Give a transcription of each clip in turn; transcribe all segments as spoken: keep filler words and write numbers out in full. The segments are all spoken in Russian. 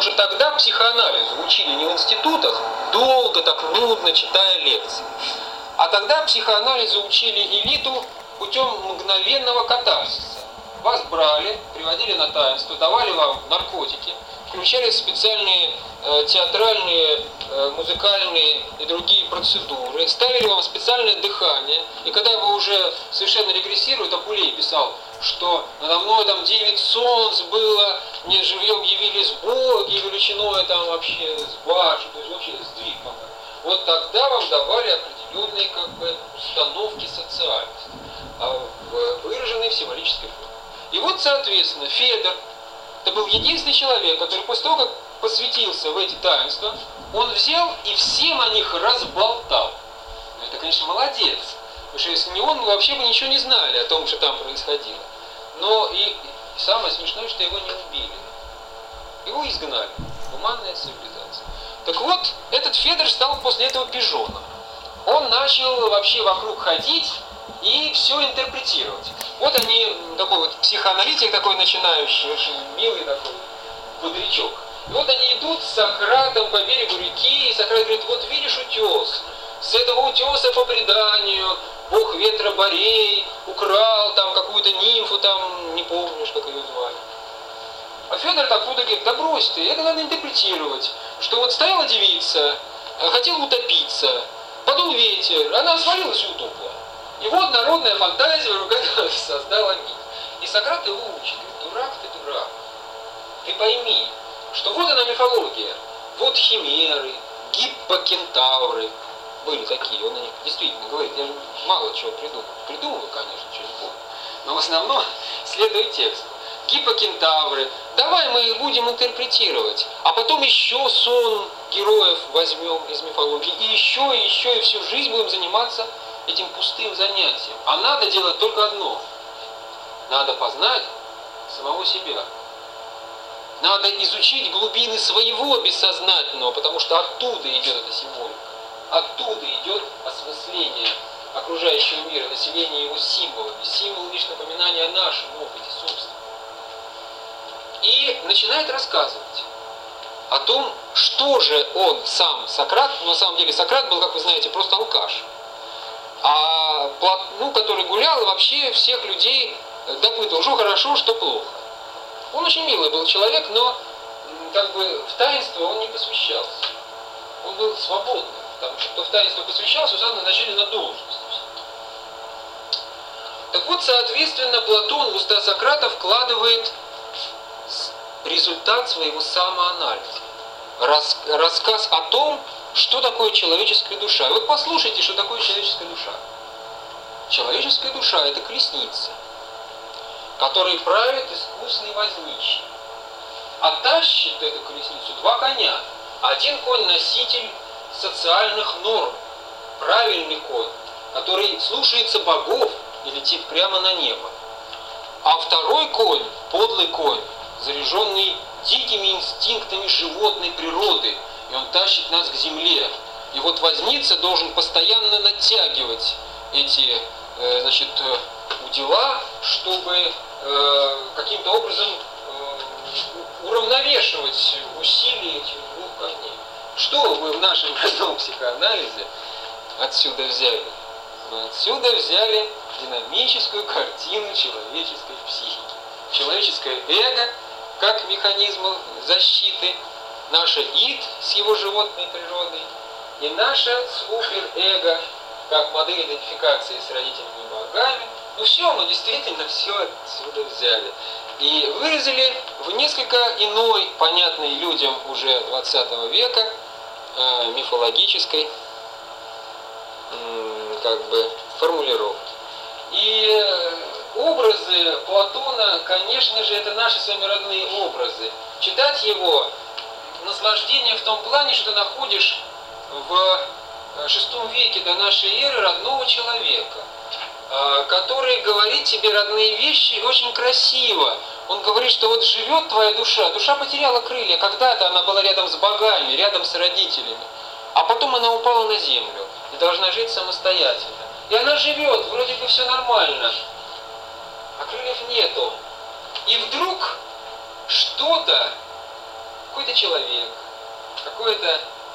Потому что тогда психоанализу учили не в институтах, долго, так нудно, читая лекции. А тогда психоанализу учили элиту путем мгновенного катарсиса. Вас брали, приводили на таинство, давали вам наркотики, включали специальные э, театральные, э, музыкальные и другие процедуры, ставили вам специальное дыхание. И когда вы уже совершенно регрессируете, Апулей писал, что надо мной там девять солнц было, мне живьем явились боги, и величиной там вообще с башни, то есть вообще сдвиг. Вот тогда вам давали определенные как бы установки социальности, выраженные в символической форме. И вот, соответственно, Федор, это был единственный человек, который после того, как посвятился в эти таинства, он взял и всем о них разболтал. Ну, это, конечно, молодец, потому что если не он, мы вообще бы ничего не знали о том, что там происходило. Но и самое смешное, что его не убили. Его изгнали. Гуманная цивилизация. Так вот, этот Федор стал после этого пижоном. Он начал вообще вокруг ходить и все интерпретировать. Вот они, такой вот психоаналитик такой начинающий, очень милый такой бодрячок. И вот они идут с Сократом по берегу реки, и Сократ говорит, вот видишь утес, с этого утеса по преданию бог ветра Борей украл там какую-то нимфу, там, не помнишь, как ее звали. А Федор так круто говорит, да брось ты, это надо интерпретировать, что вот стояла девица, хотела утопиться, подул ветер, она свалилась и утопла. И вот народная фантазия в руках создала миф. И Сократ его учит, говорит, дурак ты, дурак. Ты пойми, что вот она мифология, вот химеры, гиппокентавры, были такие, он о них действительно говорит, я же мало чего придумал. Придумал, конечно, что не помню, но в основном следует тексту. Гиппокентавры, давай мы их будем интерпретировать, а потом еще сон героев возьмем из мифологии, и еще, и еще, и всю жизнь будем заниматься этим пустым занятием. А надо делать только одно. Надо познать самого себя. Надо изучить глубины своего бессознательного, потому что оттуда идет эта символика. Оттуда идет осмысление окружающего мира, население его символами. Символ лишь напоминание о нашем опыте собственном. И начинает рассказывать о том, что же он сам, Сократ, на самом деле Сократ был, как вы знаете, просто алкаш. А ну, который гулял и вообще всех людей допытывал, что хорошо, что плохо. Он очень милый был человек, но как бы в таинство он не посвящался. Он был свободным, потому что кто в таинство посвящался, сам назначили на должность. Так вот, соответственно, Платон в уста Сократа вкладывает результат своего самоанализа. Рас, рассказ о том, что такое человеческая душа. И вот послушайте, что такое человеческая душа. Человеческая душа – это колесница, которой правит искусный возничий. А тащит эту колесницу два коня. Один конь – носитель социальных норм, правильный конь, который слушается богов и летит прямо на небо. А второй конь – подлый конь, заряженный дикими инстинктами животной природы, и он тащит нас к земле. И вот возница должен постоянно натягивать эти э, значит, удила, чтобы э, каким-то образом э, уравновешивать усилия этих двух коней. Что вы в нашем родном психоанализе отсюда взяли? Мы отсюда взяли динамическую картину человеческой психики. Человеческое эго как механизм защиты, наше ид с его животной природой и наше суперэго как модель идентификации с родителями и богами. Ну все, мы действительно все отсюда взяли. И выразили в несколько иной, понятной людям уже двадцатого века, э, мифологической э, как бы формулировки. И э, образы Платона, конечно же, это наши с вами родные образы. Читать его наслаждение в том плане, что ты находишь в шестом веке до нашей эры родного человека, который говорит тебе родные вещи очень красиво. Он говорит, что вот живет твоя душа, душа потеряла крылья, когда-то она была рядом с богами, рядом с родителями, а потом она упала на землю и должна жить самостоятельно. И она живет, вроде бы все нормально, а крыльев нету. И вдруг что-то какой-то человек, какое-то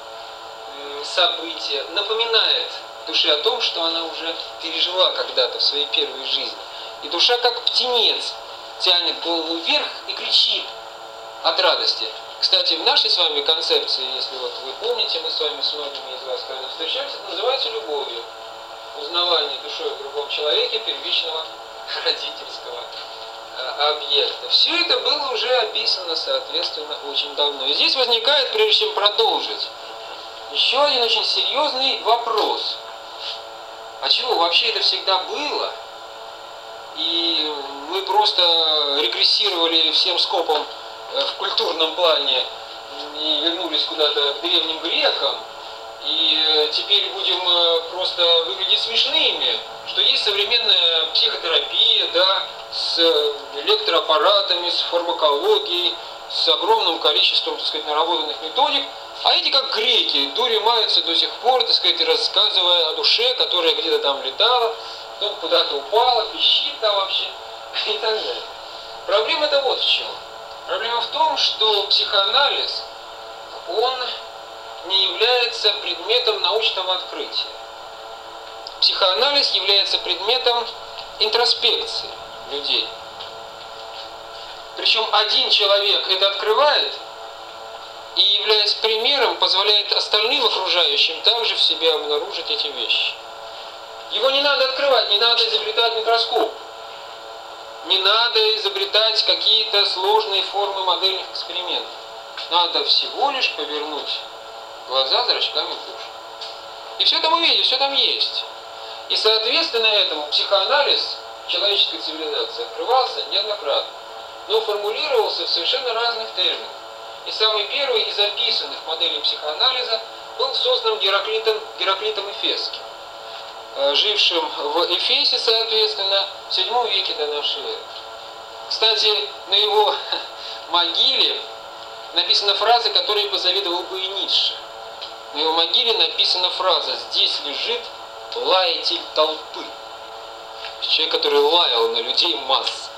э, событие напоминает душе о том, что она уже пережила когда-то в своей первой жизни. И душа, как птенец, тянет голову вверх и кричит от радости. Кстати, в нашей с вами концепции, если вот вы помните, мы с вами с многими из вас когда встречались, это называется любовью. Узнавание душой в другом человеке первичного родительского объекта. Все это было уже описано, соответственно, очень давно. И здесь возникает, прежде чем продолжить, еще один очень серьезный вопрос. А чего вообще это всегда было? И мы просто регрессировали всем скопом в культурном плане и вернулись куда-то к древним грекам, и теперь будем просто выглядеть смешными, что есть современная психотерапия, да, с электроаппаратами, с фармакологией, с огромным количеством, так сказать, наработанных методик, а эти, как греки, дури маются до сих пор, так сказать, рассказывая о душе, которая где-то там летала, потом куда-то упала, пищит там вообще и так далее. Проблема-то вот в чем. Проблема в том, что психоанализ, он не является предметом научного открытия. Психоанализ является предметом интроспекции людей. Причем один человек это открывает и, являясь примером, позволяет остальным окружающим также в себе обнаружить эти вещи. Его не надо открывать, не надо изобретать микроскоп. Не надо изобретать какие-то сложные формы модельных экспериментов. Надо всего лишь повернуть глаза зрачками души. И все там увидеть, все там есть. И соответственно этому психоанализ человеческой цивилизации открывался неоднократно, но формулировался в совершенно разных терминах. И самый первый из описанных моделей психоанализа был создан Гераклитом, Гераклитом Эфесским, жившим в Эфесе, соответственно, в седьмом веке до нашей эры. Кстати, на его могиле написана фраза, которой позавидовал бы и Ницше. На его могиле написана фраза: «Здесь лежит лаятель толпы». Человек, который лаял на людей масс.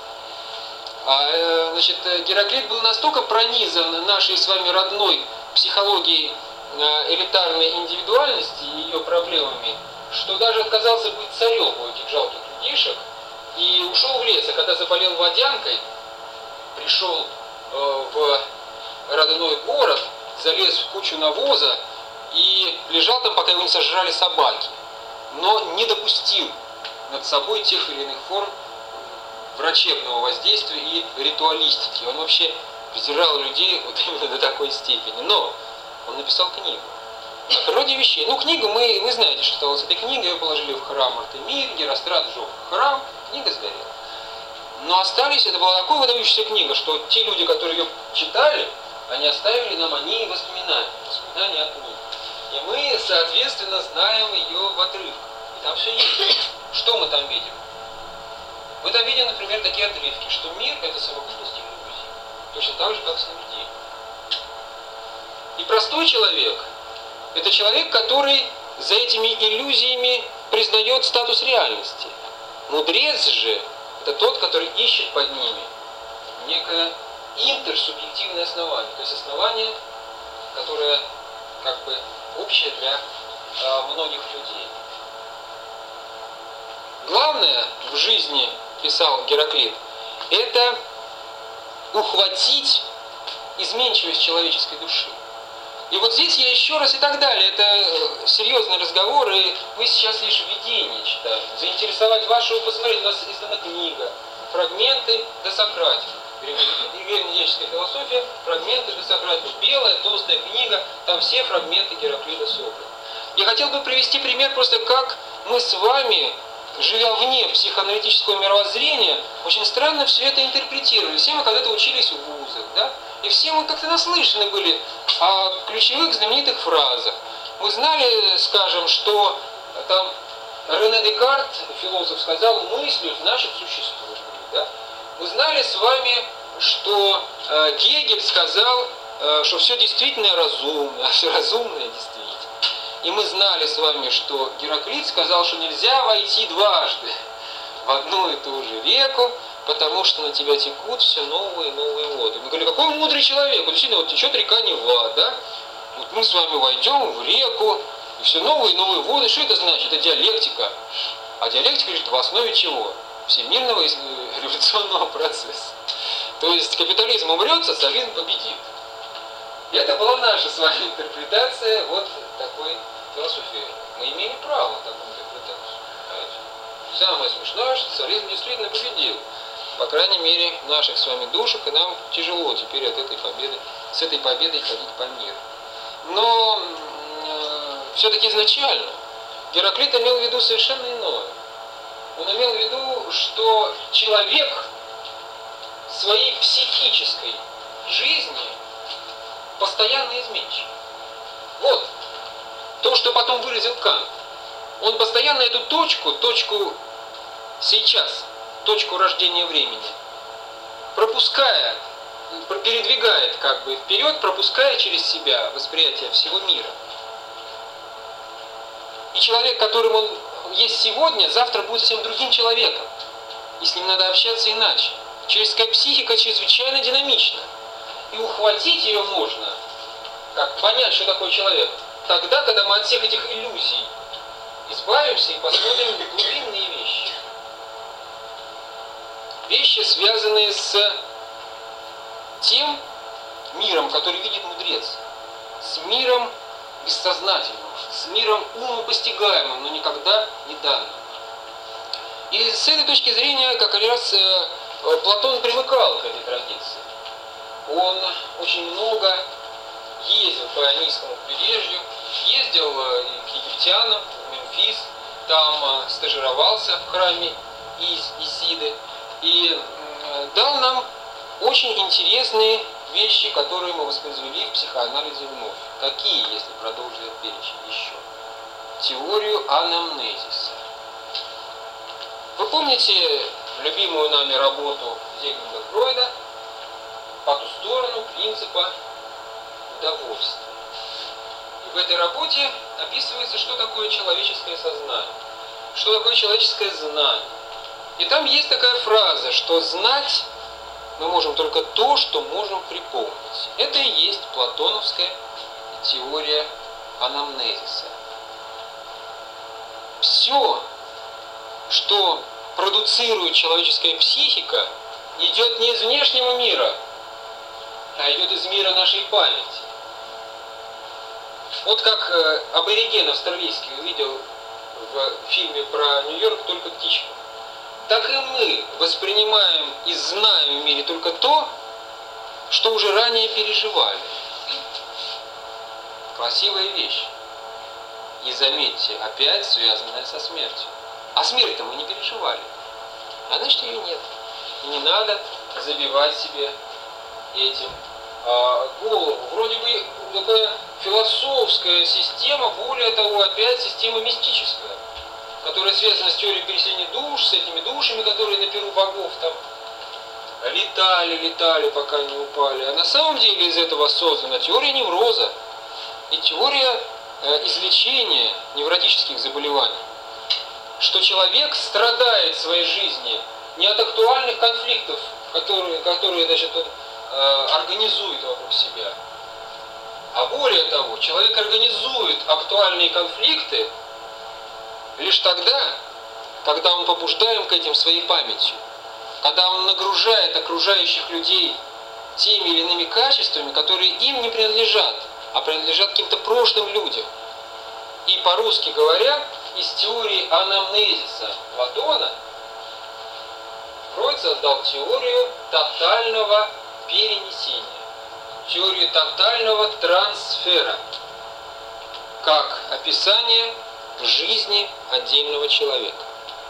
А, значит, Гераклит был настолько пронизан нашей с вами родной психологией элитарной индивидуальности и ее проблемами, что даже отказался быть царем у этих жалких людишек и ушел в лес. А когда заболел водянкой, пришел э, в родной город, залез в кучу навоза и лежал там, пока его не сожрали собаки. Но не допустил над собой тех или иных форм врачебного воздействия и ритуалистики. Он вообще презирал людей вот именно до такой степени. Но он написал книгу о природе вещей. Ну, книгу, мы, вы знаете, что стало с этой книгой, ее положили в храм Артемиды, Герострат сжег храм, книга сгорела. Но остались, это была такая выдающаяся книга, что те люди, которые ее читали, они оставили нам о ней воспоминания, воспоминания о книге. И мы, соответственно, знаем ее в отрывках. И там все есть. Что мы там видим? Мы там видим, например, такие отрывки, что мир – это совокупность иллюзий. Точно так же, как сновидение. И простой человек – это человек, который за этими иллюзиями признает статус реальности. Мудрец же – это тот, который ищет под ними некое интерсубъективное основание. То есть основание, которое как бы общее для э, многих людей. Главное в жизни, писал Гераклит, это ухватить изменчивость человеческой души. И вот здесь я еще раз и так далее, это серьезный разговор, и вы сейчас лишь введение читаете. Заинтересовать вашего, посмотреть, у нас издана книга «Фрагменты до Сократика». Древнегреческая философия, фрагменты до Сократика. Белая, толстая книга, там все фрагменты Гераклита собраны. Я хотел бы привести пример просто, как мы с вами, живя вне психоаналитического мировоззрения, очень странно все это интерпретировали. Все мы когда-то учились в вузах, да? И все мы как-то наслышаны были о ключевых знаменитых фразах. Мы знали, скажем, что там Рене Декарт, философ, сказал: мыслью значит существует. Да? Мы знали с вами, что э, Гегель сказал, э, что все действительно разумно, а все разумное действительно. И мы знали с вами, что Гераклит сказал, что нельзя войти дважды в одну и ту же реку, потому что на тебя текут все новые и новые воды. Мы говорили, какой мудрый человек, вот действительно, вот течет река Нева, да? Вот мы с вами войдем в реку, и все новые и новые воды. Что это значит? Это диалектика. А диалектика лежит в основе чего? Всемирного революционного процесса. То есть капитализм умрет, социализм победит. И это была наша с вами интерпретация вот такой философии. Мы имели право на такую интерпретацию. Понимаете? Самое смешное, что социализм действительно победил. По крайней мере, в наших с вами душах, и нам тяжело теперь от этой победы, с этой победой ходить по миру. Но э, все-таки изначально Гераклит имел в виду совершенно иное. Он имел в виду, что человек в своей психической жизни постоянно изменчив. Вот то, что потом выразил Кант. Он постоянно эту точку, точку сейчас, точку рождения времени, пропуская, передвигает как бы вперед, пропуская через себя восприятие всего мира. И человек, которым он есть сегодня, завтра будет совсем другим человеком. И с ним надо общаться иначе. Человеческая психика чрезвычайно динамична. И ухватить ее можно, как понять, что такое человек, тогда, когда мы от всех этих иллюзий избавимся и посмотрим глубинные вещи. Вещи, связанные с тем миром, который видит мудрец, с миром бессознательным, с миром умопостигаемым, но никогда не данным. И с этой точки зрения, как раз Платон примыкал к этой традиции. Он очень много ездил по Ионийскому побережью, ездил к египтянам, в Мемфис, там стажировался в храме Исиды и дал нам очень интересные вещи, которые мы воспроизвели в психоанализе вновь. Какие, если продолжить этот перечень еще? Теорию анамнезиса. Вы помните любимую нами работу Зигмунда Фройда «По ту сторону принципа удовольствия». И в этой работе описывается, что такое человеческое сознание, что такое человеческое знание. И там есть такая фраза, что знать мы можем только то, что можем припомнить. Это и есть платоновская теория анамнезиса. Все, что продуцирует человеческая психика, идет не из внешнего мира, а идет из мира нашей памяти. Вот как э, абориген австралийский увидел в фильме про Нью-Йорк «Только птичка», так и мы воспринимаем и знаем в мире только то, что уже ранее переживали. Красивая вещь. И заметьте, опять связанная со смертью. А смерть-то мы не переживали. А значит, ее нет. И не надо забивать себе этим а, голову. Вроде бы такая философская система, более того, опять система мистическая, которая связана с теорией переселения душ, с этими душами, которые на перу богов там летали, летали, пока не упали. А на самом деле из этого создана теория невроза и теория э, излечения невротических заболеваний. Что человек страдает в своей жизни не от актуальных конфликтов, которые, которые значит, он э, организует вокруг себя, а более того, человек организует актуальные конфликты лишь тогда, когда он побуждаем к этим своей памятью, когда он нагружает окружающих людей теми или иными качествами, которые им не принадлежат, а принадлежат каким-то прошлым людям. И по-русски говоря, из теории анамнезиса Платона Фройд создал теорию тотального перенесения, теорию тотального трансфера, как описание жизни отдельного человека.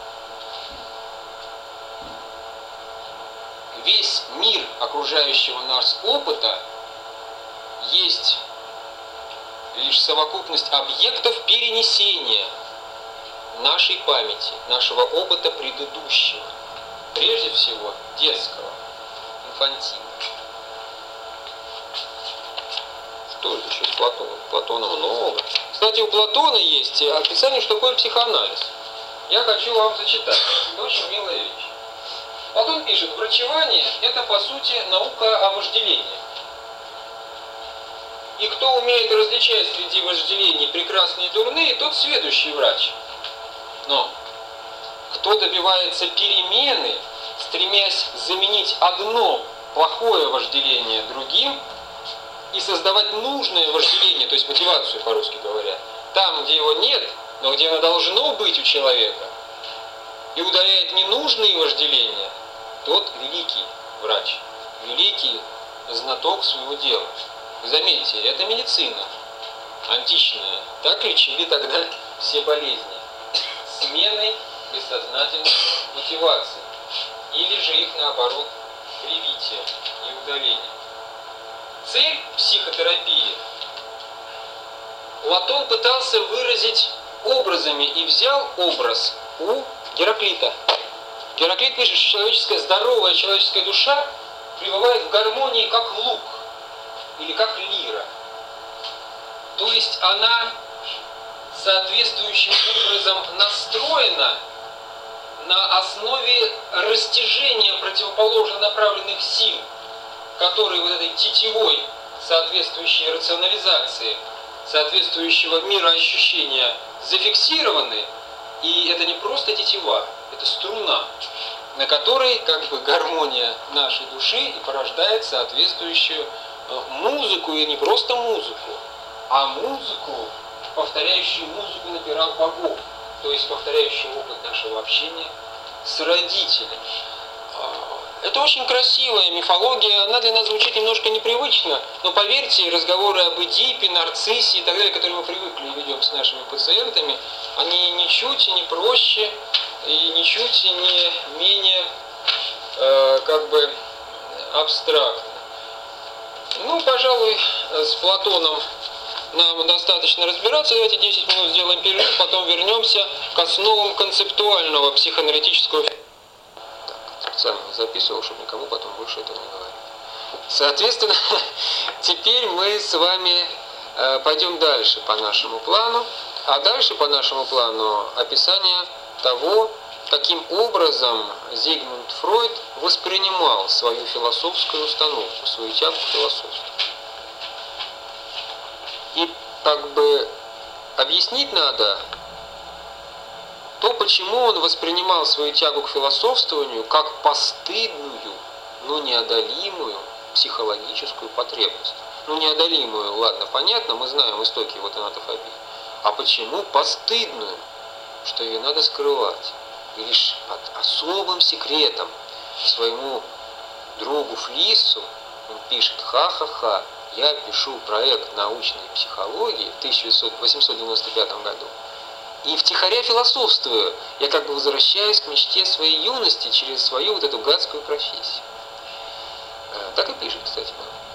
Весь мир окружающего нас опыта есть лишь совокупность объектов перенесения нашей памяти, нашего опыта предыдущего, прежде всего детского, инфантильного. Что это еще с Платоном? Платона много. Кстати, у Платона есть описание, что такое психоанализ. Я хочу вам зачитать. Это очень милая вещь. Платон пишет, врачевание – это, по сути, наука о вожделении. И кто умеет различать среди вожделений прекрасные и дурные, тот следующий врач. Но кто добивается перемены, стремясь заменить одно плохое вожделение другим и создавать нужное вожделение, то есть мотивацию, по-русски говоря, там, где его нет, но где оно должно быть у человека, и удаляет ненужные вожделения, тот великий врач, великий знаток своего дела. Заметьте, это медицина античная. Так лечили тогда все болезни. Сменой бессознательной мотивации. Или же их, наоборот, привитие и удаление. Цель психотерапии Платон пытался выразить образами и взял образ у Гераклита. Гераклит пишет, что человеческая, здоровая человеческая душа пребывает в гармонии как лук или как лира. То есть она соответствующим образом настроена на основе растяжения противоположно направленных сил, которые вот этой тетивой соответствующей рационализации, соответствующего мироощущения зафиксированы. И это не просто тетива, это струна, на которой как бы гармония нашей души и порождает соответствующую музыку, и не просто музыку, а музыку, повторяющую музыку на пирах богов, то есть повторяющую опыт нашего общения с родителями. Это очень красивая мифология, она для нас звучит немножко непривычно, но поверьте, разговоры об Эдипе, Нарциссе и так далее, которые мы привыкли и ведем с нашими пациентами, они ничуть не проще и ничуть не менее э, как бы абстрактны. Ну, пожалуй, с Платоном нам достаточно разбираться. Давайте десять минут сделаем перерыв, потом вернемся к основам концептуального психоаналитического. Так, специально не записывал, чтобы никому потом больше этого не говорить. Соответственно, теперь мы с вами э, пойдем дальше по нашему плану. А дальше по нашему плану описание того, каким образом Зигмунд Фройд воспринимал свою философскую установку, свою тягу к философству. И как бы объяснить надо то, почему он воспринимал свою тягу к философствованию как постыдную, но неодолимую психологическую потребность. Ну, неодолимую, ладно, понятно, мы знаем истоки его тонатофобии. А почему постыдную? Что ее надо скрывать. И лишь под особым секретом своему другу Флиссу он пишет: ха-ха-ха, я пишу проект научной психологии в тысяча восемьсот девяносто пятом году. И втихаря философствую, я как бы возвращаюсь к мечте своей юности через свою вот эту гадскую профессию. Так и пишет, кстати.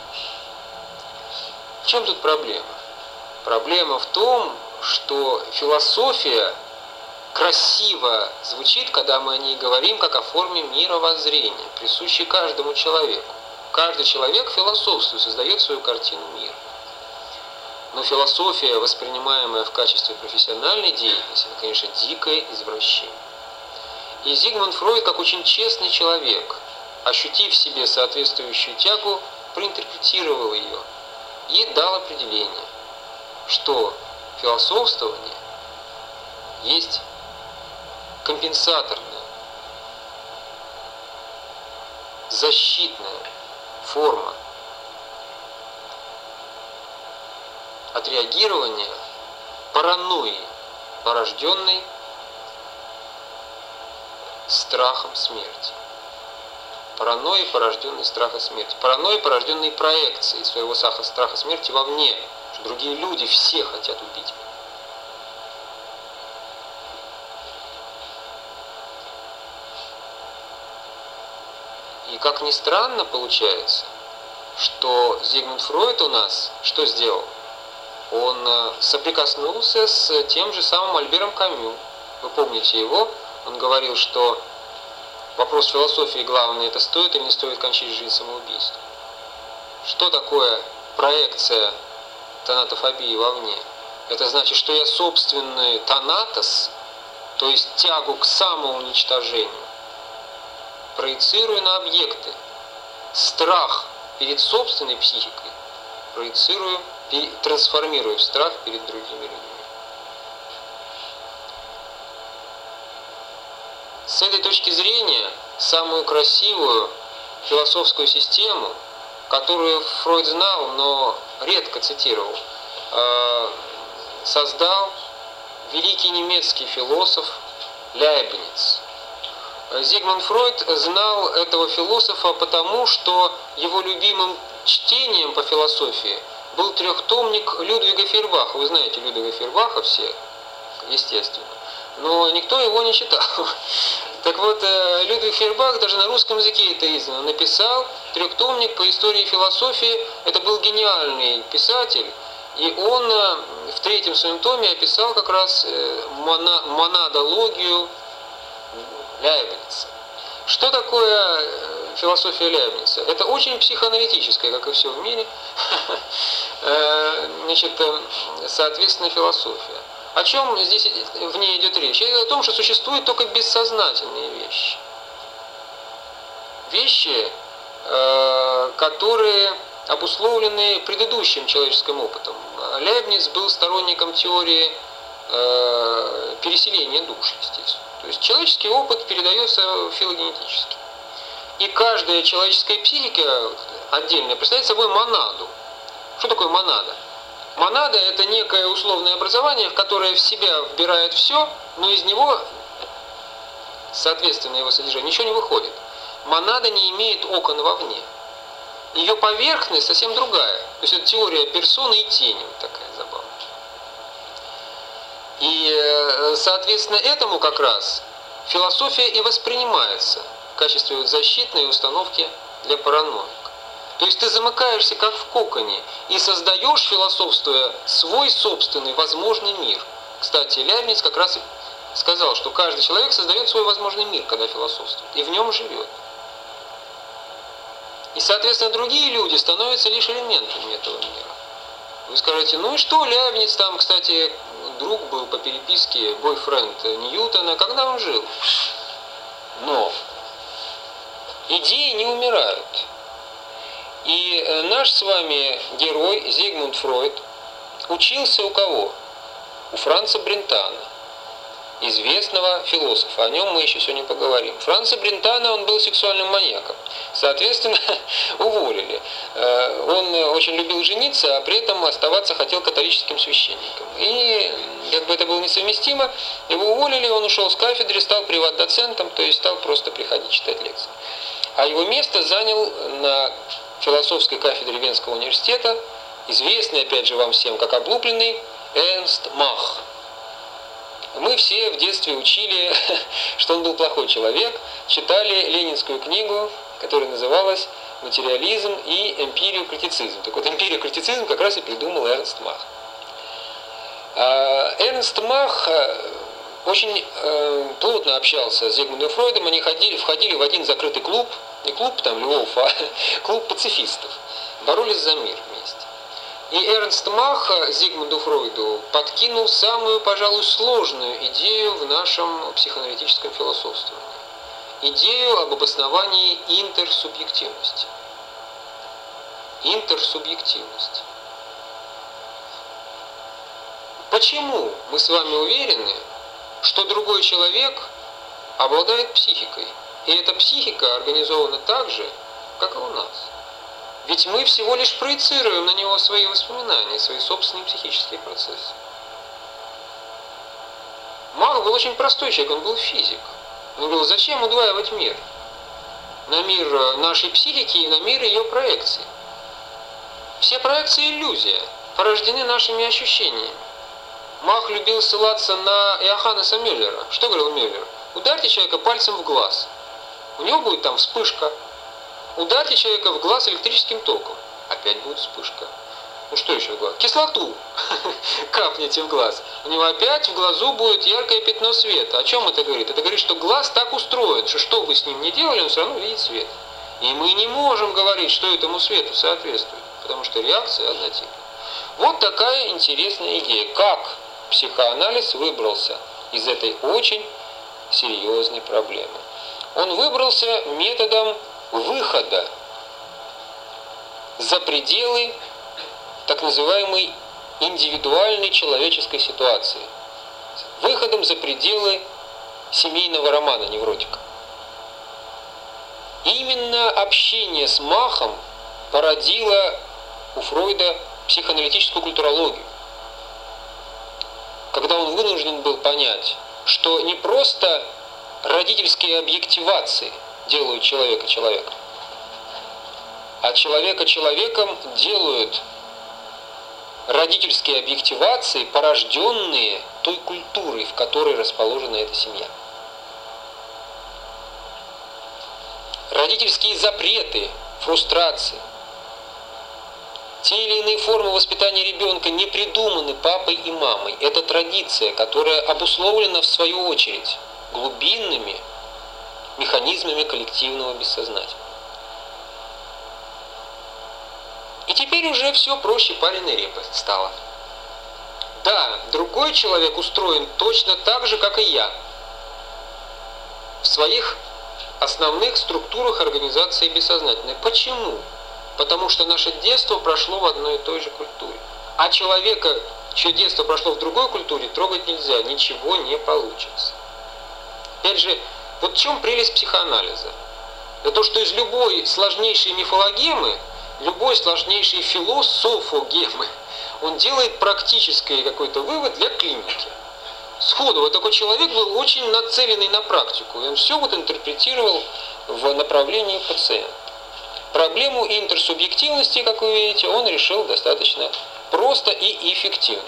В чем тут проблема? Проблема в том, что философия красиво звучит, когда мы о ней говорим, как о форме мировоззрения, присущей каждому человеку. Каждый человек философствует, создает свою картину мира. Но философия, воспринимаемая в качестве профессиональной деятельности, это, конечно, дикое извращение. И Зигмунд Фройд, как очень честный человек, ощутив в себе соответствующую тягу, проинтерпретировал ее и дал определение, что философствование есть компенсаторная, защитная форма отреагирования паранойи, порожденной страхом смерти. Паранойи, порожденной страхом смерти. Паранойи, порожденной проекцией своего страха смерти вовне, что другие люди все хотят убить меня. И как ни странно получается, что Зигмунд Фройд у нас что сделал? Он соприкоснулся с тем же самым Альбером Камю. Вы помните его? Он говорил, что вопрос философии главный — это стоит или не стоит кончить жизнь самоубийством. Что такое проекция тонатофобии вовне? Это значит, что я собственный тонатос, то есть тягу к самоуничтожению, проецируя на объекты. Страх перед собственной психикой проецирую, трансформирую в страх перед другими людьми. С этой точки зрения, самую красивую философскую систему, которую Фройд знал, но редко цитировал, создал великий немецкий философ Лейбниц. Зигмунд Фройд знал этого философа потому, что его любимым чтением по философии был трехтомник Людвига Фейербаха. Вы знаете Людвига Фейербаха все, естественно. Но никто его не читал. Так вот, Людвиг Фейербах даже на русском языке это издано. Написал трехтомник по истории философии. Это был гениальный писатель. И он в третьем своем томе описал как раз монадологию Лейбница. Что такое философия Лейбница? Это очень психоаналитическая, как и все в мире, значит, соответственно, философия. О чем здесь в ней идет речь? Это о том, что существуют только бессознательные вещи. Вещи, которые обусловлены предыдущим человеческим опытом. Лейбниц был сторонником теории переселения душ, естественно. То есть человеческий опыт передается филогенетически. И каждая человеческая психика отдельно представляет собой монаду. Что такое монада? Монада – это некое условное образование, в которое в себя вбирает все, но из него, соответственно его содержанию, ничего не выходит. Монада не имеет окон вовне. Ее поверхность совсем другая. То есть это теория персоны и тени, вот такая забавная. И, соответственно, этому как раз философия и воспринимается в качестве вот защитной установки для параноика. То есть ты замыкаешься как в коконе и создаешь, философствуя, свой собственный возможный мир. Кстати, Лейбниц как раз и сказал, что каждый человек создает свой возможный мир, когда философствует, и в нем живет. И, соответственно, другие люди становятся лишь элементами этого мира. Вы скажете, ну и что, Лейбниц там, кстати, друг был по переписке, бойфренд Ньютона, когда он жил. Но идеи не умирают. И наш с вами герой Зигмунд Фройд учился у кого? У Франца Брентана, известного философа. О нем мы еще сегодня поговорим. Франца Брентана, он был сексуальным маньяком. Соответственно, уволили. Он очень любил жениться, а при этом оставаться хотел католическим священником. И как бы это было несовместимо, его уволили, он ушел с кафедры, стал приват-доцентом, то есть стал просто приходить читать лекции. А его место занял на философской кафедре Венского университета известный, опять же, вам всем, как облупленный, Эрнст Мах. Мы все в детстве учили, что он был плохой человек, читали ленинскую книгу, которая называлась «Материализм и эмпириокритицизм». Так вот, эмпириокритицизм как раз и придумал Эрнст Мах. Эрнст Мах очень плотно общался с Зигмундом Фройдом, они ходили, входили в один закрытый клуб, не клуб там львов, а клуб пацифистов, боролись за мир вместе. И Эрнст Мах Зигмунду Фройду подкинул самую, пожалуй, сложную идею в нашем психоаналитическом философствовании. Идею об обосновании интерсубъективности. Интерсубъективность. Почему мы с вами уверены, что другой человек обладает психикой? И эта психика организована так же, как и у нас. Ведь мы всего лишь проецируем на него свои воспоминания, свои собственные психические процессы. Мах был очень простой человек, он был физик. Он говорил, зачем удваивать мир? На мир нашей психики и на мир ее проекций. Все проекции – иллюзия, порождены нашими ощущениями. Мах любил ссылаться на Иоханнеса Мюллера. Что говорил Мюллер? Ударьте человека пальцем в глаз. У него будет там вспышка. Ударьте человека в глаз электрическим током. Опять будет вспышка. Ну что еще в глаз? Кислоту капните в глаз. У него опять в глазу будет яркое пятно света. О чем это говорит? Это говорит, что глаз так устроен, что что бы с ним ни делали, он все равно видит свет. И мы не можем говорить, что этому свету соответствует, потому что реакция однотипна. Вот такая интересная идея. Как психоанализ выбрался из этой очень серьезной проблемы. он выбрался методом выхода за пределы так называемой индивидуальной человеческой ситуации, выходом за пределы семейного романа невротика. Именно общение с Махом породило у Фройда психоаналитическую культурологию, когда он вынужден был понять, что не просто родительские объективации делают человека человеком, а человека человеком делают родительские объективации, порожденные той культурой, в которой расположена эта семья. Родительские запреты, фрустрации, те или иные формы воспитания ребенка не придуманы папой и мамой. Это традиция, которая обусловлена, в свою очередь, глубинными механизмами коллективного бессознательного. И теперь уже все проще пареной репы стало. Да, другой человек устроен точно так же, как и я, в своих основных структурах организации бессознательной. Почему? Потому что наше детство прошло в одной и той же культуре. А человека, чье детство прошло в другой культуре, трогать нельзя, ничего не получится. Опять же, вот в чем прелесть психоанализа? Это то, что из любой сложнейшей мифологемы, любой сложнейшей философогемы, он делает практический какой-то вывод для клиники. Сходу, вот такой человек был очень нацеленный на практику, и он все вот интерпретировал в направлении пациента. Проблему интерсубъективности, как вы видите, он решил достаточно просто и эффективно.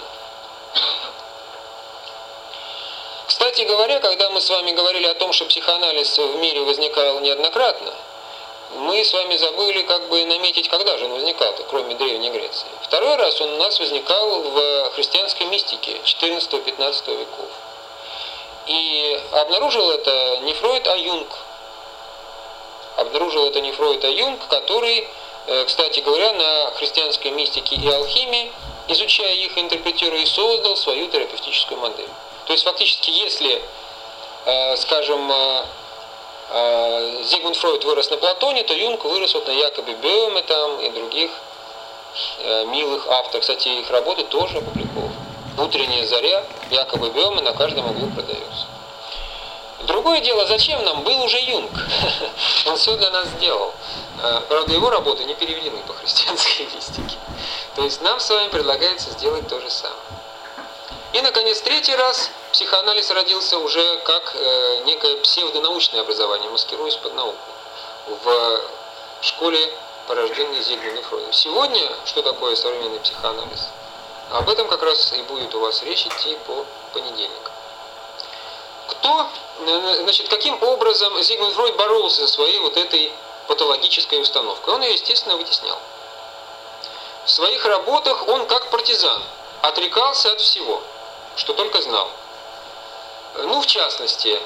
Кстати говоря, когда мы с вами говорили о том, что психоанализ в мире возникал неоднократно, мы с вами забыли как бы наметить, когда же он возникал-то, кроме Древней Греции. Второй раз он у нас возникал в христианской мистике четырнадцатого-пятнадцатого веков. И обнаружил это не Фройд, а Юнг. Обнаружил это не Фройд, а Юнг, который, кстати говоря, на христианской мистике и алхимии, изучая их, интерпретируя, и создал свою терапевтическую модель. То есть фактически, если, скажем, Зигмунд Фройд вырос на Платоне, то Юнг вырос вот на Якобе Бёме там и других милых авторов. Кстати, их работы тоже опубликованы. «Утренняя заря», Якобы Бёме на каждом углу продается. Другое дело, зачем нам был уже Юнг? Он все для нас сделал. Правда, его работы не переведены по христианской мистике. То есть нам с вами предлагается сделать то же самое. И, наконец, третий раз психоанализ родился уже как э, некое псевдонаучное образование, маскируясь под науку, в школе, порожденной Зигмундом Фройдом. Сегодня, что такое современный психоанализ? Об этом как раз и будет у вас речь идти по понедельникам. Кто, значит, каким образом Зигмунд Фройд боролся со своей вот этой патологической установкой? Он ее, естественно, вытеснял. В своих работах он, как партизан, отрекался от всего, что только знал. Ну, в частности,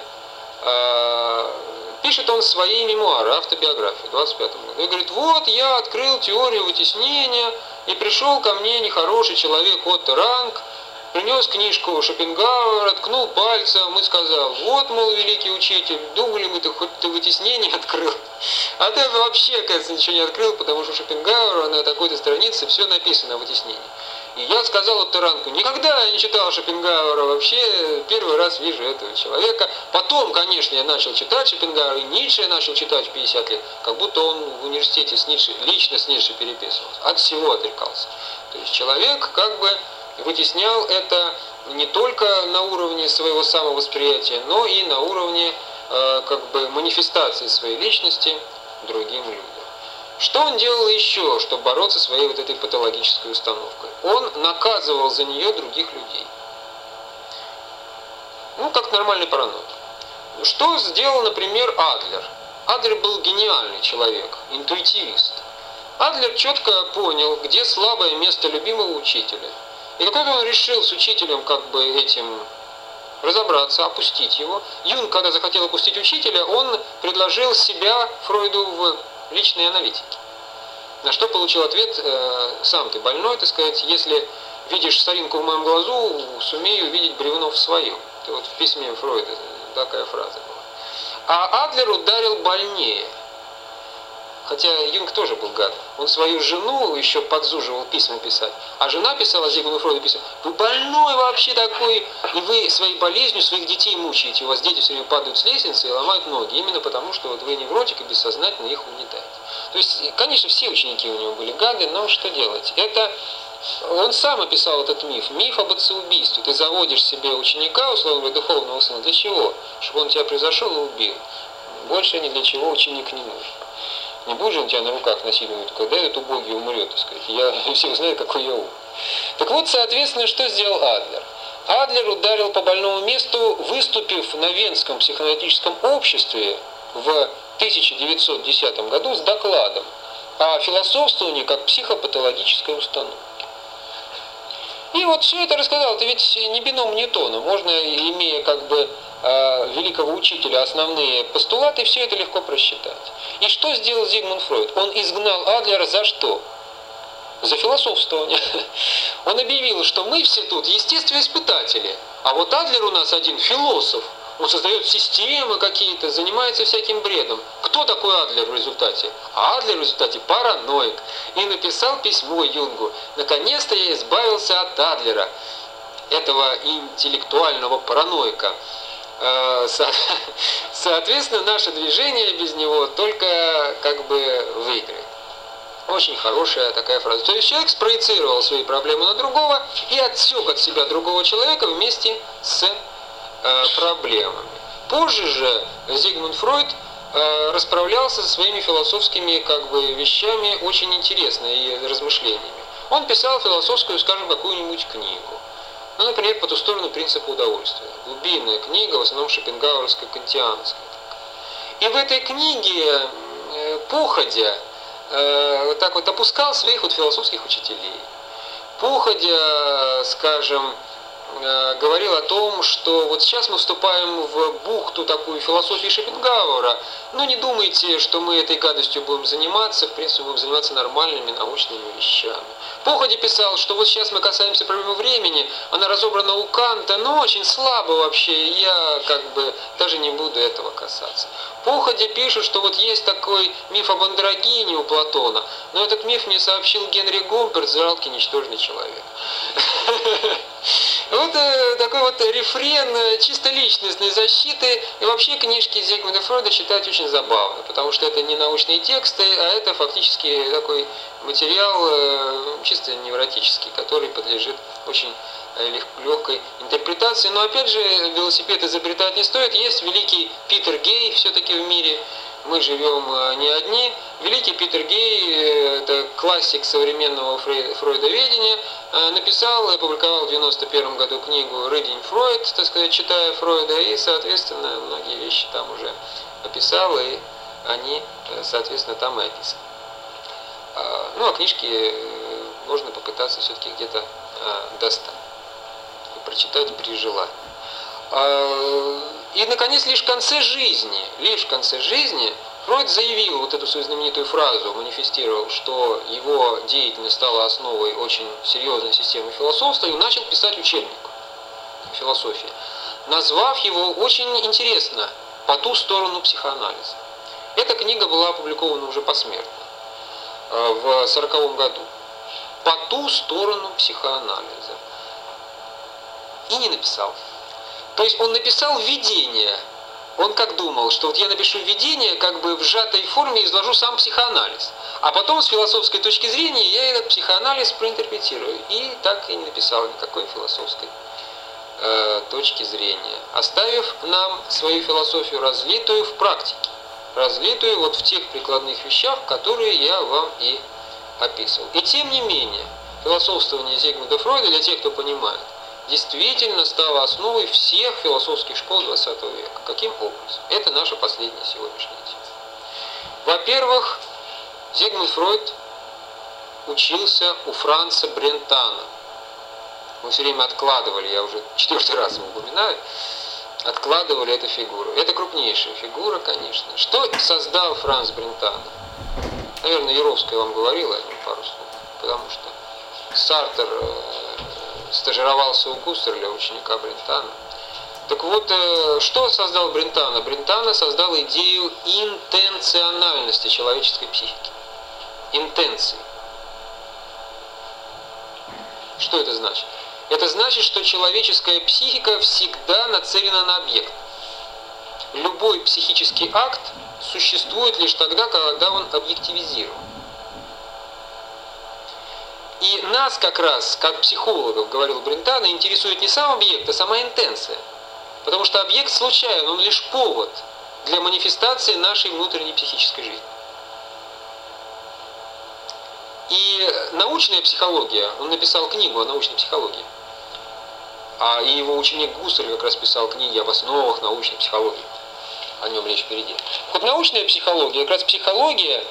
пишет он свои мемуары, автобиографию в двадцать пятом году. И говорит, вот я открыл теорию вытеснения, и пришел ко мне нехороший человек Отто Ранг, принес книжку Шопенгауэра, ткнул пальцем и сказал, вот, мол, великий учитель, думали мы, ты хоть ты вытеснение открыл. А ты вообще, кажется, ничего не открыл, потому что Шопенгауэр на такой-то странице все написано о вытеснении. И я сказал Отто Рангу, никогда я не читал Шопенгауэра, вообще первый раз вижу этого человека. Потом, конечно, я начал читать Шопенгауэра, и Ницше я начал читать в пятьдесят лет, как будто он в университете с Ницше, лично с Ницше переписывался, от всего отрекался. То есть человек как бы вытеснял это не только на уровне своего самовосприятия, но и на уровне э, как бы манифестации своей личности другим людям. Что он делал еще, чтобы бороться со своей вот этой патологической установкой? Он наказывал за нее других людей. Ну, как нормальный параноик. Что сделал, например, Адлер? Адлер был гениальный человек, интуитивист. Адлер четко понял, где слабое место любимого учителя. И когда он решил с учителем как бы этим разобраться, опустить его, Юнг, когда захотел опустить учителя, он предложил себя Фройду в личной аналитике. На что получил ответ, э, сам ты больной, так сказать, если видишь соринку в моем глазу, сумею увидеть бревно в своем. Это вот в письме Фройда такая фраза была. А Адлер ударил больнее. Хотя Юнг тоже был гад. Он свою жену еще подзуживал письма писать. А жена писала Зигмунду Фройду письма: вы больной вообще такой, и вы своей болезнью своих детей мучаете. У вас дети все время падают с лестницы и ломают ноги. Именно потому, что вот вы невротик и бессознательно их угнетаете. То есть, конечно, все ученики у него были гады, но что делать? Это он сам описал этот миф. Миф об отцеубийстве. Ты заводишь себе ученика, условно говоря, духовного сына. Для чего? Чтобы он тебя превзошел и убил. Больше ни для чего ученик не нужен. Не будет же он тебя на руках насиловать, когда этот убогий умрет, так сказать. Я, все знают, какой я ум. Так вот, соответственно, что сделал Адлер? Адлер ударил по больному месту, выступив на Венском психоаналитическом обществе в тысяча девятьсот десятом году с докладом о философствовании как психопатологической установке. И вот все это рассказал. Это ведь не бином Ньютона. Можно, имея как бы великого учителя основные постулаты, все это легко просчитать. И что сделал Зигмунд Фройд? Он изгнал Адлера за что? За философствование. Он объявил, что мы все тут естествоиспытатели, а вот Адлер у нас один философ. Он создает системы какие-то, занимается всяким бредом. Кто такой Адлер в результате? А Адлер в результате параноик. И написал письмо Юнгу: наконец-то я избавился от Адлера, этого интеллектуального параноика. Соответственно, наше движение без него только как бы выиграет. Очень хорошая такая фраза. То есть человек спроецировал свои проблемы на другого и отсек от себя другого человека вместе с э, проблемами. Позже же Зигмунд Фройд э, расправлялся со своими философскими как бы вещами очень интересно и размышлениями. Он писал философскую, скажем, какую-нибудь книгу. Ну, например, «По ту сторону принципа удовольствия». Глубинная книга, в основном шопенгауэровская, кантианская. И в этой книге, э, походя, э, вот так вот опускал своих вот философских учителей. Походя, скажем, э, говорил о том, что вот сейчас мы вступаем в бухту такую философии Шопенгауэра. Ну, не думайте, что мы этой гадостью будем заниматься, в принципе, будем заниматься нормальными научными вещами. Походе писал, что вот сейчас мы касаемся проблемы времени, она разобрана у Канта, но очень слабо вообще, и я как бы даже не буду этого касаться. Походе пишут, что вот есть такой миф об андрогине у Платона, но этот миф мне сообщил Генри Гомперт, жалкий, ничтожный человек. Вот такой вот рефрен чисто личностной защиты, и вообще книжки Зигмунда Фройда читать очень забавно, потому что это не научные тексты, а это фактически такой материал чисто невротический, который подлежит очень легкой интерпретации. Но опять же, велосипед изобретать не стоит. Есть великий Питер Гей все-таки в мире. Мы живем не одни. Великий Питер Гей, это классик современного фройдоведения, написал и опубликовал в девяносто первом году книгу «Reading Freud», так сказать, читая Фройда, и, соответственно, многие вещи там уже описал, и они, соответственно, там и описаны. Ну, а книжки можно попытаться все-таки где-то достать и прочитать при желании. И, наконец, лишь в конце жизни, лишь в конце жизни Фройд заявил вот эту свою знаменитую фразу, манифестировал, что его деятельность стала основой очень серьезной системы философства, и начал писать учебник философии, назвав его очень интересно «По ту сторону психоанализа». Эта книга была опубликована уже посмертно, в сороковом году. «По ту сторону психоанализа». И не написал. То есть он написал введение. Он как думал, что вот я напишу введение, как бы в сжатой форме изложу сам психоанализ. А потом с философской точки зрения я этот психоанализ проинтерпретирую. И так и не написал никакой философской э, точки зрения. Оставив нам свою философию разлитую в практике. Разлитую вот в тех прикладных вещах, которые я вам и описывал. И тем не менее, философствование Зигмунда Фройда, для тех, кто понимает, действительно стало основой всех философских школ двадцатого века. Каким образом? Это наша последняя сегодняшняя тема. Во-первых, Зигмунд Фройд учился у Франца Брентана. Мы все время откладывали, я уже четвертый раз его упоминаю, откладывали эту фигуру. Это крупнейшая фигура, конечно. Что создал Франц Брентан? Наверное, Яровская вам говорила о нем пару слов, потому что Сартер стажировался у Гуссерля, ученика Брентана. Так вот, что создал Брентано? Брентано создал идею интенциональности человеческой психики. Интенции. Что это значит? Это значит, что человеческая психика всегда нацелена на объект. Любой психический акт существует лишь тогда, когда он объективизирован. И нас как раз, как психологов, говорил Брентано, интересует не сам объект, а сама интенция. Потому что объект случайен, он лишь повод для манифестации нашей внутренней психической жизни. И научная психология, он написал книгу о научной психологии, а и его ученик Гуссерль как раз писал книги об основах научной психологии. О нем речь впереди. Вот научная психология, как раз психология,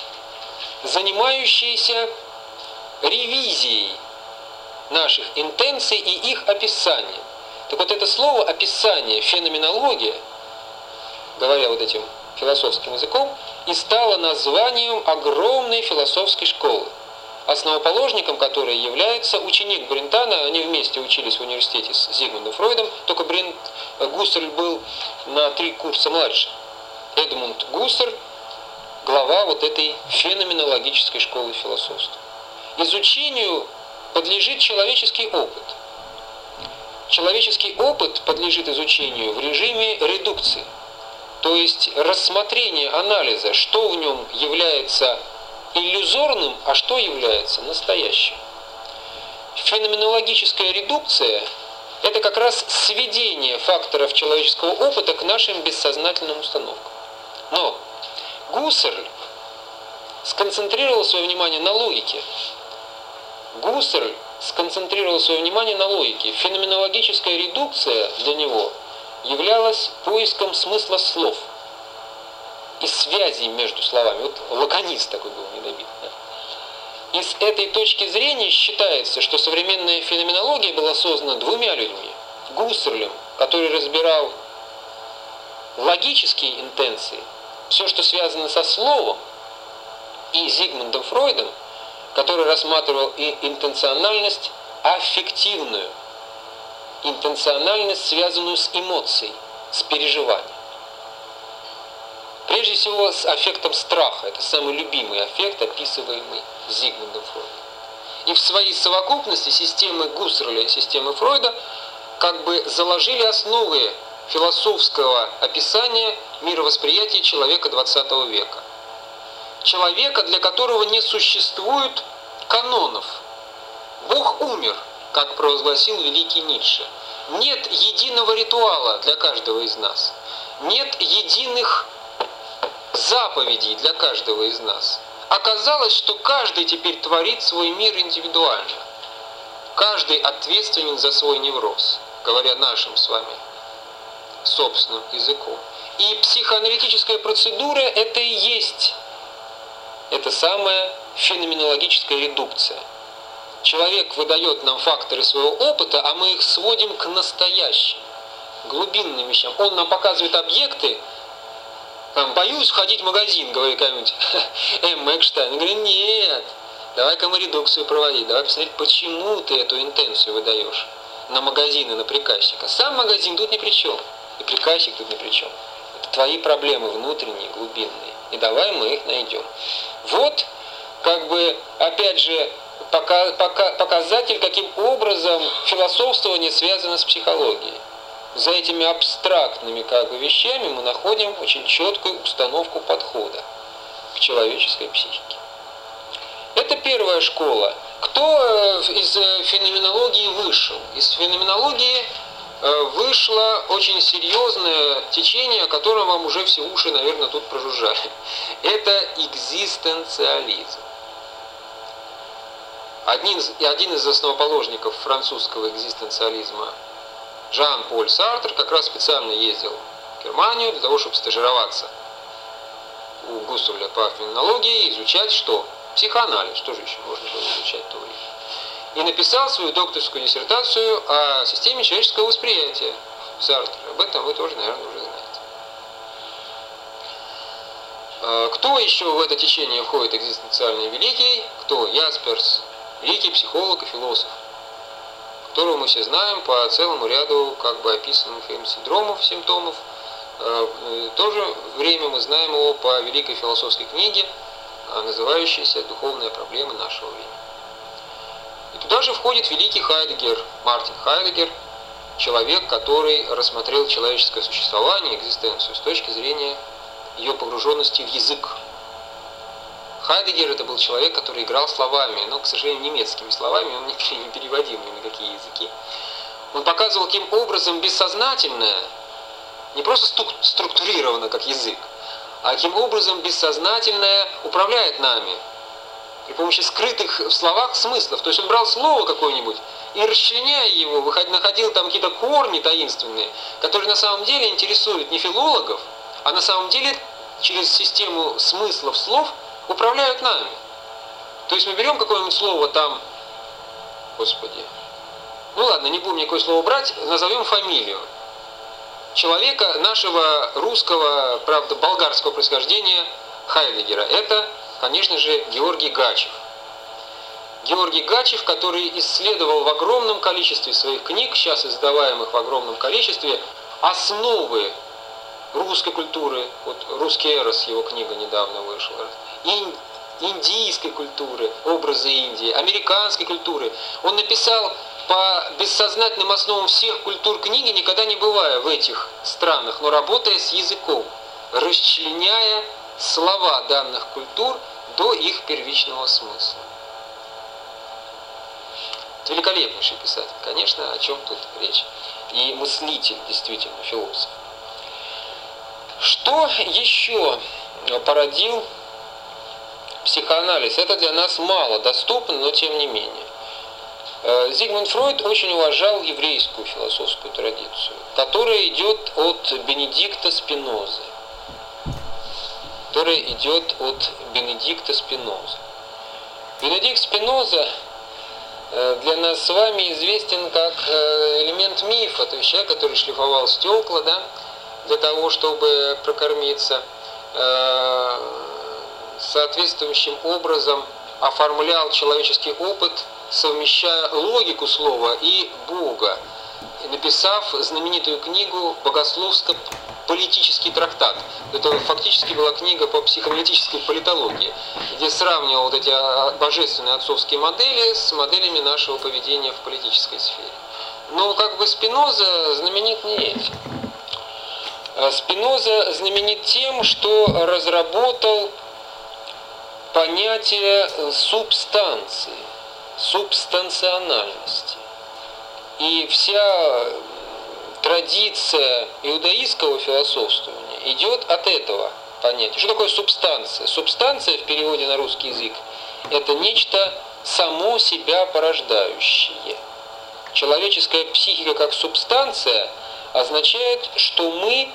занимающаяся ревизией наших интенций и их описанием. Так вот это слово описание, феноменология, говоря вот этим философским языком, и стало названием огромной философской школы, основоположником которой является ученик Брентано. Они вместе учились в университете с Зигмундом Фройдом, только Брент, Гуссерль был на три курса младше. Эдмунд Гуссерль, глава вот этой феноменологической школы философства. Изучению подлежит человеческий опыт. Человеческий опыт подлежит изучению в режиме редукции, то есть рассмотрение анализа, что в нем является иллюзорным, а что является настоящим. Феноменологическая редукция – это как раз сведение факторов человеческого опыта к нашим бессознательным установкам. Но Гуссерль сконцентрировал свое внимание на логике. Гуссерль сконцентрировал свое внимание на логике. Феноменологическая редукция для него являлась поиском смысла слов и связей между словами. Вот лаконист такой был недобит. Да? И с этой точки зрения считается, что современная феноменология была создана двумя людьми. Гуссерлем, который разбирал логические интенции, все, что связано со словом, и Зигмундом Фройдом, который рассматривал и интенциональность аффективную, интенциональность, связанную с эмоцией, с переживанием. Прежде всего с аффектом страха. Это самый любимый аффект, описываемый Зигмундом Фройдом. И в своей совокупности системы Гусserля и системы Фройда как бы заложили основы философского описания мировосприятия человека двадцатого века. Человека, для которого не существует канонов. Бог умер, как провозгласил великий Ницше. Нет единого ритуала для каждого из нас. Нет единых заповедей для каждого из нас. Оказалось, что каждый теперь творит свой мир индивидуально. Каждый ответственен за свой невроз, говоря нашим с вами собственным языком. И психоаналитическая процедура – это и есть это самая феноменологическая редукция. Человек выдает нам факторы своего опыта, а мы их сводим к настоящим, глубинным вещам. Он нам показывает объекты. Там, боюсь ходить в магазин, говорит какой-нибудь М. Экштайн. Я говорю, нет, давай-ка мы редукцию проводить, давай посмотреть, почему ты эту интенцию выдаешь на магазин и на приказчика. Сам магазин тут ни при чем, и приказчик тут ни при чем. Это твои проблемы внутренние, глубинные, и давай мы их найдем. Вот, как бы, опять же, пока, пока, показатель, каким образом философствование связано с психологией. За этими абстрактными как бы вещами мы находим очень четкую установку подхода к человеческой психике. Это первая школа. Кто из феноменологии вышел? Из феноменологии вышло очень серьезное течение, о котором вам уже все уши, наверное, тут прожужжали. Это экзистенциализм. Один из, один из основоположников французского экзистенциализма, Жан-Поль Сартр, как раз специально ездил в Германию для того, чтобы стажироваться у Гуссерля по феноменологии и изучать что? Психоанализ. Что же еще можно было изучать в то время? И написал свою докторскую диссертацию о системе человеческого восприятия. Сартр. Об этом вы тоже, наверное, уже знаете. Кто еще в это течение входит экзистенциальный великий? Кто? Ясперс. Великий психолог и философ. которого мы все знаем по целому ряду как бы описанных им синдромов, симптомов. В то же время мы знаем его по великой философской книге, называющейся «Духовные проблемы нашего времени». И туда же входит великий Хайдеггер, Мартин Хайдеггер, человек, который рассмотрел человеческое существование, экзистенцию с точки зрения ее погруженности в язык. Хайдеггер это был человек, который играл словами, но, к сожалению, немецкими словами, он не переводил ни на какие языки. Он показывал, каким образом бессознательное, не просто структурировано как язык, а каким образом бессознательное управляет нами при помощи скрытых в словах смыслов. То есть он брал слово какое-нибудь и, расчленяя его, находил там какие-то корни таинственные, которые на самом деле интересуют не филологов, а на самом деле через систему смыслов слов управляют нами. То есть мы берем какое-нибудь слово там, Господи, ну ладно, не будем никакое слово брать, назовем фамилию человека нашего русского, правда, болгарского происхождения Хайдеггера. Это, конечно же, Георгий Гачев. Георгий Гачев, который исследовал в огромном количестве своих книг, сейчас издаваемых в огромном количестве, основы русской культуры, вот «Русский эрос», его книга недавно вышла, индийской культуры, образы Индии, американской культуры. Он написал по бессознательным основам всех культур книги, никогда не бывая в этих странах, но работая с языком, расчленяя слова данных культур до их первичного смысла. Это великолепнейший писатель, конечно, о чем тут речь. И мыслитель, действительно, философ. Что еще породил психоанализ? Это для нас мало доступно, но тем не менее. Зигмунд Фройд очень уважал еврейскую философскую традицию, которая идет от Бенедикта Спинозы. Которая идет от Бенедикта Спинозы. Бенедикт Спиноза для нас с вами известен как элемент мифа, то есть человек, который шлифовал стекла, да, для того, чтобы прокормиться, соответствующим образом оформлял человеческий опыт, совмещая логику слова и Бога, написав знаменитую книгу «Богословско-политический трактат». Это фактически была книга по психоаналитической политологии, где сравнивал вот эти божественные отцовские модели с моделями нашего поведения в политической сфере. Но как бы Спиноза знаменит не этим. Спиноза знаменит тем, что разработал понятие субстанции, субстанциональности. И вся традиция иудаистского философствования идет от этого понятия. Что такое субстанция? Субстанция в переводе на русский язык – это нечто само себя порождающее. Человеческая психика как субстанция означает, что мы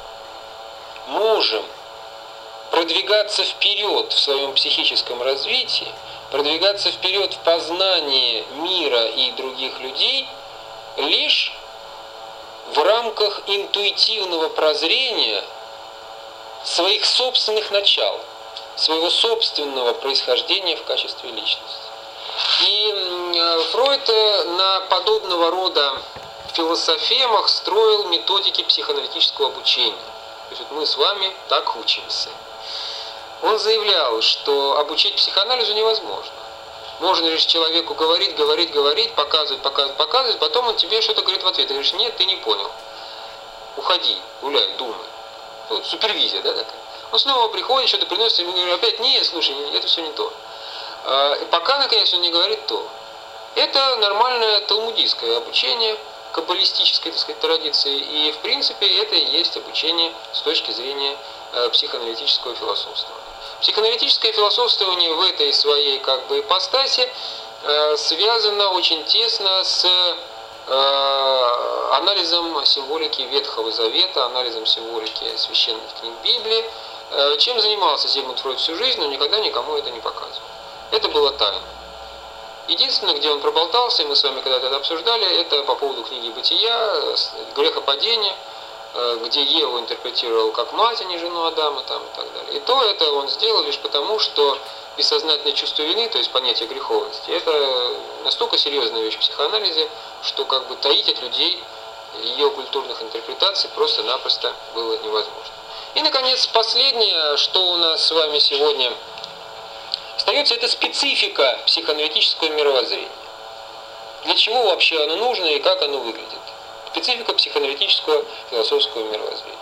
можем продвигаться вперед в своем психическом развитии, продвигаться вперед в познании мира и других людей лишь в рамках интуитивного прозрения своих собственных начал, своего собственного происхождения в качестве личности. И Фройд на подобного рода философемах строил методики психоаналитического обучения. То есть вот мы с вами так учимся. Он заявлял, что обучить психоанализу невозможно. Можно лишь человеку говорить, говорить, говорить, показывать, показывать, показывать, потом он тебе что-то говорит в ответ. Ты говоришь, нет, ты не понял. Уходи, гуляй, думай. Вот супервизия, да, такая. Он снова приходит, что-то приносит, ему говорит, опять, нет, слушай, это все не то. И пока, наконец, он не говорит то. Это нормальное талмудистское обучение, каббалистической, так сказать, традиции. И, в принципе, это и есть обучение с точки зрения психоаналитического философства. Психоаналитическое философствование в этой своей как бы ипостаси э, связано очень тесно с э, анализом символики Ветхого Завета, анализом символики священных книг Библии, э, чем занимался Зигмунд Фройд всю жизнь, но никогда никому это не показывал. Это было тайно. Единственное, где он проболтался, и мы с вами когда-то это обсуждали, это по поводу книги «Бытия», грехопадения, где Еву интерпретировал как мать, а не жену Адама, там, и так далее. И то это он сделал лишь потому, что бессознательное чувство вины, то есть понятие греховности, это настолько серьезная вещь в психоанализе, что как бы таить от людей ее культурных интерпретаций просто-напросто было невозможно. И, наконец, последнее, что у нас с вами сегодня остается, это специфика психоаналитического мировоззрения. Для чего вообще оно нужно и как оно выглядит? Специфика психоаналитического философского мировоззрения.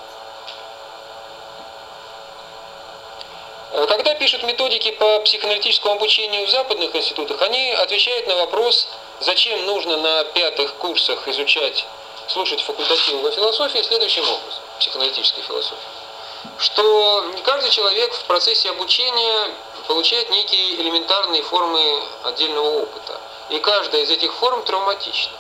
Когда пишут методики по психоаналитическому обучению в западных институтах, они отвечают на вопрос, зачем нужно на пятых курсах изучать, слушать факультативы по философии, следующим образом, психоаналитической философии. Что каждый человек в процессе обучения получает некие элементарные формы отдельного опыта. И каждая из этих форм травматична.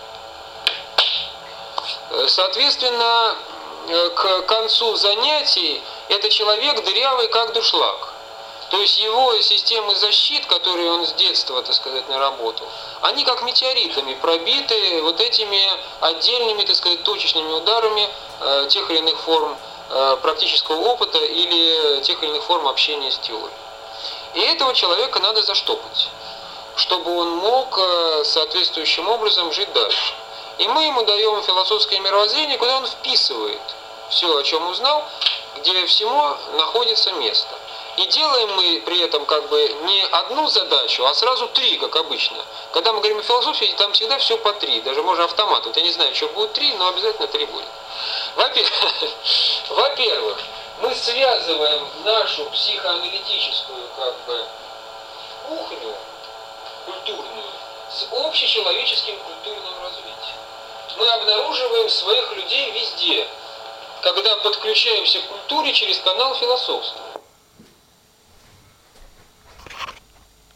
Соответственно, к концу занятий это человек дырявый, как дуршлаг. То есть его системы защит, которые он с детства, так сказать, наработал, они как метеоритами пробиты вот этими отдельными, так сказать, точечными ударами э, тех или иных форм э, практического опыта или тех или иных форм общения с теорией. И этого человека надо заштопать, чтобы он мог э, соответствующим образом жить дальше. И мы ему даем философское мировоззрение, куда он вписывает все, о чем узнал, где всему находится место. И делаем мы при этом как бы не одну задачу, а сразу три, как обычно. Когда мы говорим о философии, там всегда все по три, даже можно автомат. Вот я не знаю, что будет три, но обязательно три будет. Во-первых, мы связываем нашу психоаналитическую как бы кухню культурную с общечеловеческим культурным развитием. Мы обнаруживаем своих людей везде, когда подключаемся к культуре через канал философства.